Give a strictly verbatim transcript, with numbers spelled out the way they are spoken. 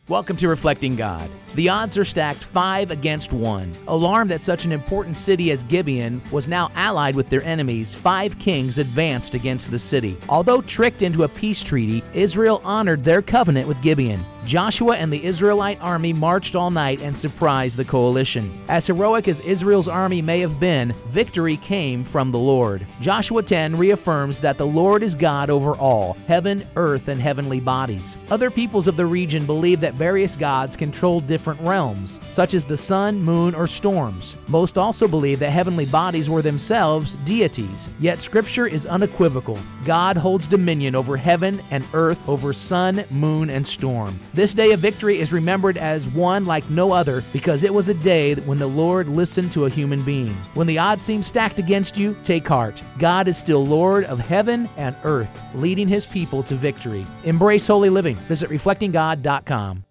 Welcome to Reflecting God. The odds are stacked five against one. Alarmed that such an important city as Gibeon was now allied with their enemies, five kings advanced against the city. Although tricked into a peace treaty, Israel honored their covenant with Gibeon. Joshua and the Israelite army marched all night and surprised the coalition. As heroic as Israel's army may have been, victory came from the Lord. Joshua ten reaffirms that the Lord is God over all, heaven, earth, and heavenly bodies. Other peoples of the region believe that various gods control different realms, such as the sun, moon, or storms. Most also believe that heavenly bodies were themselves deities. Yet Scripture is unequivocal. God holds dominion over heaven and earth, over sun, moon, and storm. This day of victory is remembered as one like no other because it was a day when the Lord listened to a human being. When the odds seem stacked against you, take heart. God is still Lord of heaven and earth, leading His people to victory. Embrace holy living. Visit reflecting god dot com.